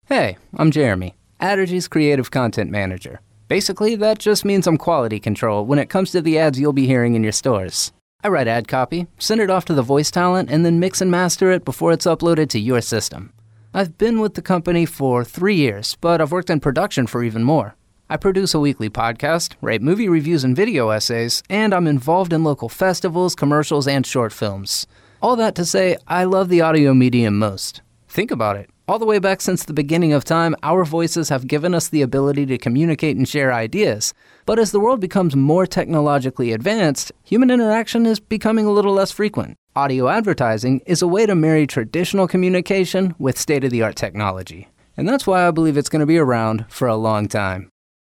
Hey, I'm Jeremy, Addergy's Creative Content Manager. Basically, that just means I'm quality control when it comes to the ads you'll be hearing in your stores. I write ad copy, send it off to the voice talent, and then mix and master it before it's uploaded to your system. I've been with the company for 3 years, but I've worked in production for even more. I produce a weekly podcast, write movie reviews and video essays, and I'm involved in local festivals, commercials, and short films. All that to say, I love the audio medium most. Think about it. All the way back since the beginning of time, our voices have given us the ability to communicate and share ideas. But as the world becomes more technologically advanced, human interaction is becoming a little less frequent. Audio advertising is a way to marry traditional communication with state-of-the-art technology. And that's why I believe it's going to be around for a long time.